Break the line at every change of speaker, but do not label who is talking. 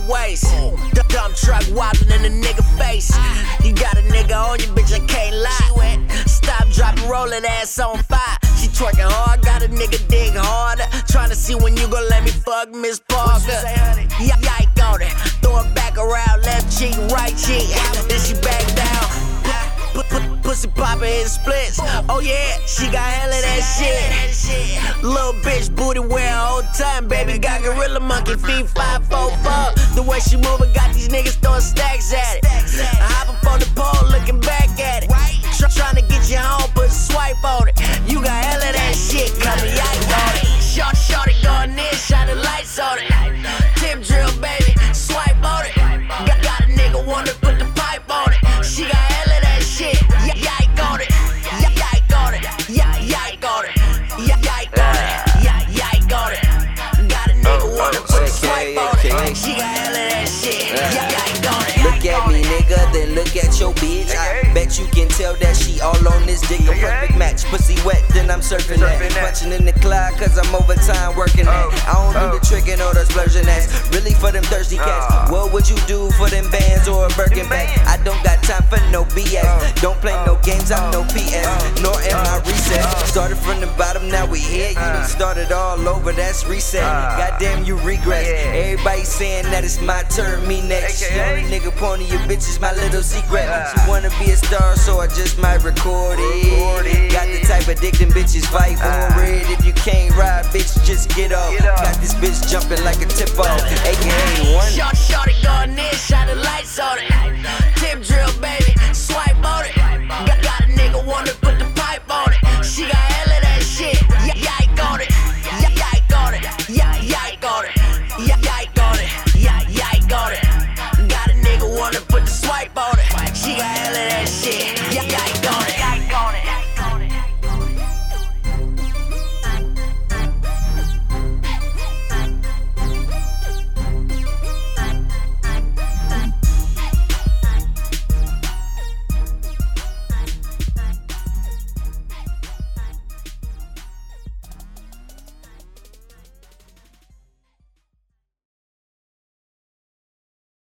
waist. Dump truck wobbling in the nigga face. You got a nigga on you, bitch, I can't lie. Stop, drop, and roll that ass on fire. She twerking hard, got a nigga dig harder. Tryna see when you gon' let me fuck Miss Parker. Yike on it, throw it back around, left cheek, right cheek. Then she back down. Pussy poppin' in splits. Oh yeah, she got hella that shit. Little bitch booty wear all time, baby. Got gorilla monkey feet 5, 4, 4. The way she moving got these niggas throwing stacks at it. I hop up on the pole, looking back at it. Tryna get you home, put a swipe on it. You got hella that shit, coming yike on it. Shorty going in, shine the lights on it. Tip drill, baby, swipe on it. Got a nigga wanna put the pipe on it. She got hella that shit, yike on it. Yike on it, yike on it. Yike on it, yike on it. Got a nigga wanna put the swipe on it. She got hella that shit, yike on it.
Look at me, nigga, then look at your bitch. I bet you can tell that she all on this dick. A perfect match, pussy wet, then I'm surfing that. Punching in the cloud, cause I'm overtime working that. I don't do the tricking or the splurging ass. Really for them thirsty cats. What would you do for them bands or a Birkin bag? I don't got time for no BS. Don't play no games, I'm no PS. Nor am I recess. Started from the bottom, now we here. You done started all over, that's reset. Goddamn, you regress. Everybody saying that it's my turn, me next. The only nigga pointing your bitch is my little secret. She wanna be a star, so I just might record it. Got the type of dick them bitches fight for it. If you can't ride, bitch, just get up. Got this bitch jumping like a tip off, aka